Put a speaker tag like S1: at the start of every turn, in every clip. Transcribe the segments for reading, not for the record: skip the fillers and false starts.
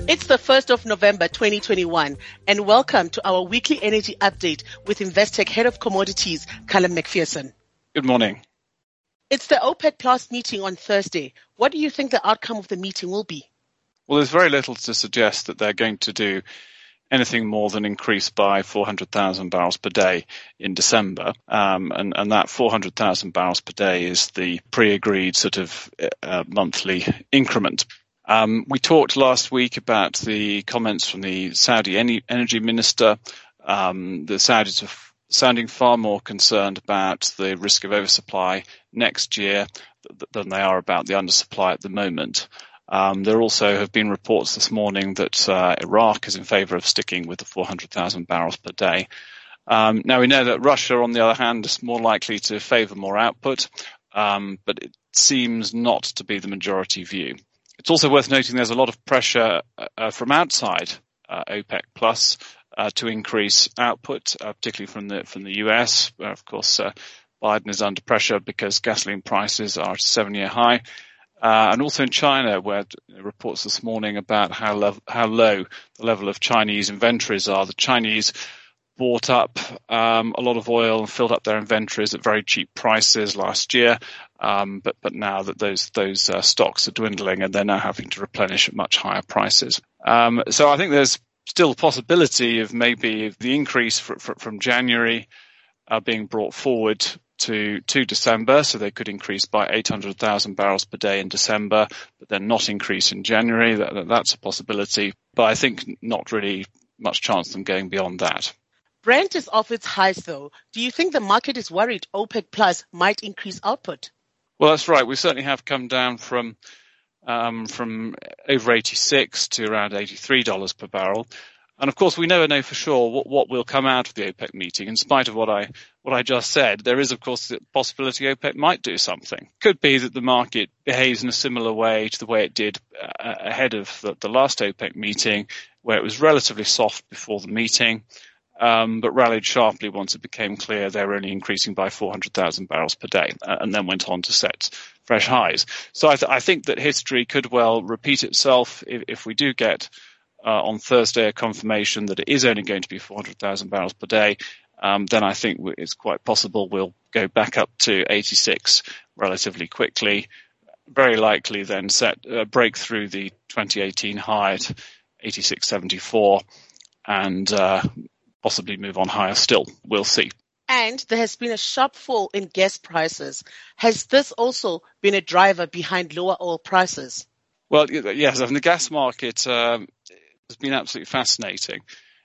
S1: It's the 1st of November 2021 and welcome to our weekly energy update with Investec Head of Commodities, Callum McPherson.
S2: Good morning.
S1: It's the OPEC Plus meeting on Thursday. What do you think the outcome of the meeting will be?
S2: Well, there's very little to suggest that they're going to do anything more than increase by 400,000 barrels per day in December. And that 400,000 barrels per day is the pre-agreed sort of monthly increment. We talked last week about the comments from the Saudi energy minister. The Saudis are sounding far more concerned about the risk of oversupply next year than they are about the undersupply at the moment. There also have been reports this morning that Iraq is in favour of sticking with the 400,000 barrels per day. Now we know that Russia, on the other hand, is more likely to favour more output, but it seems not to be the majority view. It's also worth noting there's a lot of pressure from outside OPEC Plus to increase output, particularly from the US, where of course Biden is under pressure because gasoline prices are at a 7-year high, and also in China, where reports this morning about how low the level of Chinese inventories are. The Chinese bought up a lot of oil and filled up their inventories at very cheap prices last year, but now that those stocks are dwindling and they're now having to replenish at much higher prices. So I think there's still a possibility of maybe the increase from January being brought forward to December, so they could increase by 800,000 barrels per day in December, but then not increase in January. That's a possibility, but I think not really much chance of them going beyond that.
S1: Brent is off its highs, though. Do you think the market is worried OPEC Plus might increase output?
S2: Well, that's right. We certainly have come down from over 86 to around $83 per barrel. And of course, we never know for sure what will come out of the OPEC meeting. In spite of what I just said, there is, of course, the possibility OPEC might do something. Could be that the market behaves in a similar way to the way it did ahead of the last OPEC meeting, where it was relatively soft before the meeting, but rallied sharply once it became clear they were only increasing by 400,000 barrels per day, and then went on to set fresh highs. So I think that history could well repeat itself if we do get on Thursday a confirmation that it is only going to be 400,000 barrels per day. Then I think it's quite possible we'll go back up to 86 relatively quickly. Very likely then break through the 2018 high at 86.74 and possibly move on higher still. We'll see.
S1: And there has been a sharp fall in gas prices. Has this also been a driver behind lower oil prices?
S2: Well, yes, the gas market has been absolutely fascinating.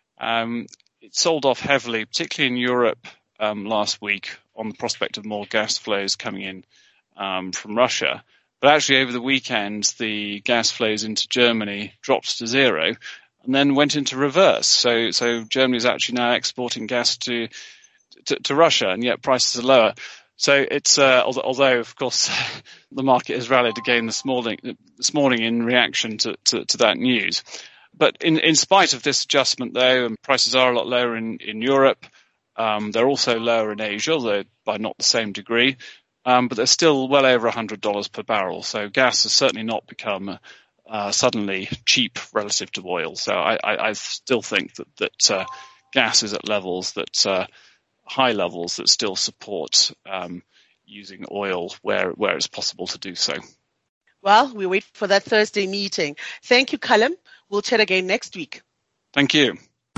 S2: It sold off heavily, particularly in Europe last week, on the prospect of more gas flows coming in from Russia. But actually over the weekend, the gas flows into Germany dropped to zero and then went into reverse. So Germany is actually now exporting gas to Russia, and yet prices are lower. So it's although of course the market has rallied again this morning in reaction to that news. But in spite of this adjustment, though, and prices are a lot lower in Europe. They're also lower in Asia, although by not the same degree. But they're still well over $100 per barrel. So gas has certainly not become suddenly cheap relative to oil. So I still think that gas is at levels that high levels that still support using oil where it's possible to do so.
S1: Well, we wait for that Thursday meeting. Thank you, Callum. We'll chat again next week.
S2: Thank you.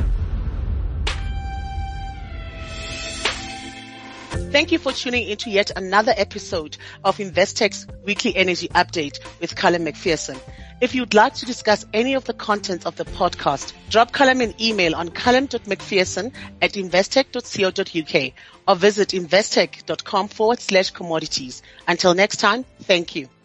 S1: Thank you for tuning into yet another episode of Investec's Weekly Energy Update with Callum McPherson. If you'd like to discuss any of the content of the podcast, drop Callum an email on callum.mcpherson@investec.co.uk or visit investec.com/commodities. Until next time, thank you.